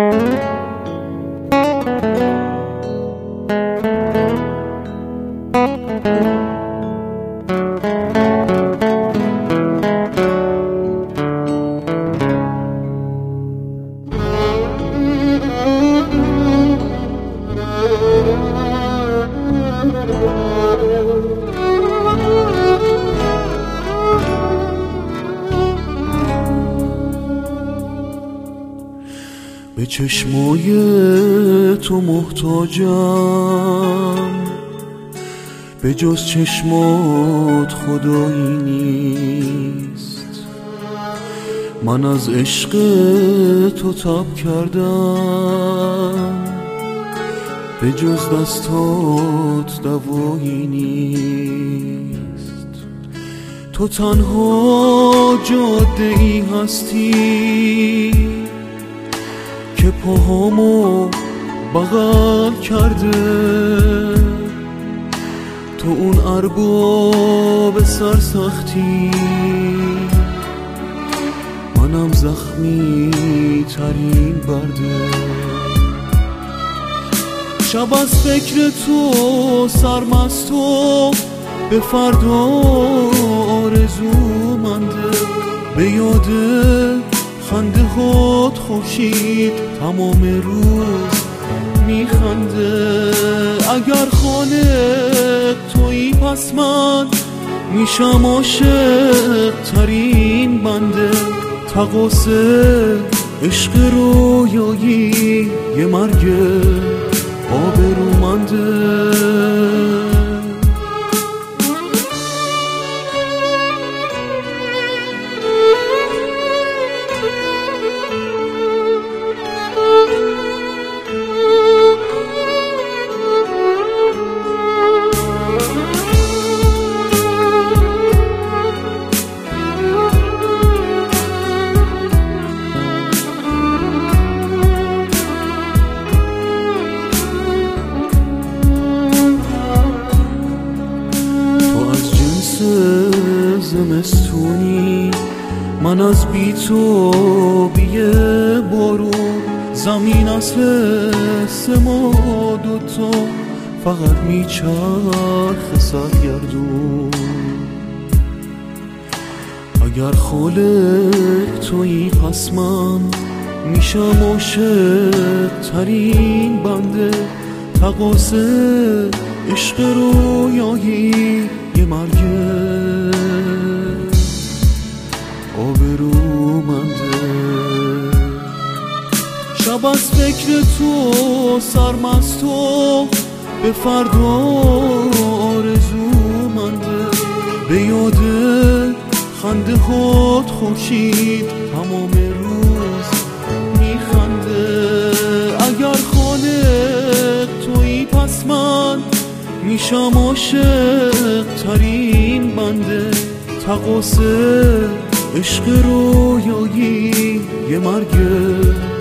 به چشمای تو محتاجم، به جز چشمات خدایی نیست. من از عشق تو تاب کردم، به جز دستات دوایی نیست. تو تنها جاده ای هستی که پاهامو بغل کرده. تو اون ارباب سرسختی، منم زخمی ترین برده. شب از فکر تو سرمست و به فردا آرزو منده. به یاد خنده هات خورشید تمام روز میخنده. اگر خالق تویی پس من میشم عاشق ترین بنده. تقاص عشق رویایی یه مرگ آبرومنده. زمستونی من از بی تو بیه بارون. زمین اصل ما دوتا فقط میچرخ سرگردون. اگر خالق تویی پس من میشم عاشق ترین بنده. تقاص عشق رویایی یه مرگ آبرومنده. شب از فکر تو سرمست و به فردا آرزو منده. به یاد خنده هات خورشید تمام روز میخنده. اگر خالق تویی پس من میشم عاشق ترین بنده. تقاص عشق رویایی یه مرگ